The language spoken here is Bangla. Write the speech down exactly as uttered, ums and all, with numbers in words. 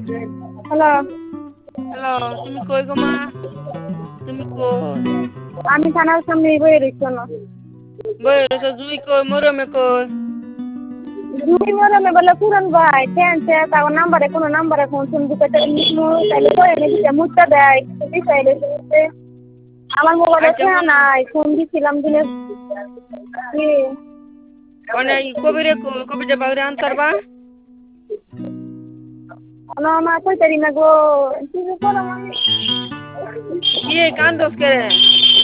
হ্যালো। হ্যালো, তুমি কই গো মা? তুমি কই? আমি থানার সামনেই বইয়ে রইছি শোনো। বইয়ে রইছো, জুই কই? মরমে কই? জুই মরমে বলে পুরন ভাই টেনছে তাও নাম্বারে কোনো নাম্বারে ফোন ফোন দিতে তাইলে কই এনে দিতে মুটটা দেয় বিষয় রয়েছে আমার মোবাইলে আচ্ছা খেয়া শোনো, নাই ফোন দিছিলাম দিনে কি মানে কবিরে কই? কবিরে বাউরে আনতারবা? না মা কইতারি না গো কি যে করো আমি কি কান্দোস কে রে?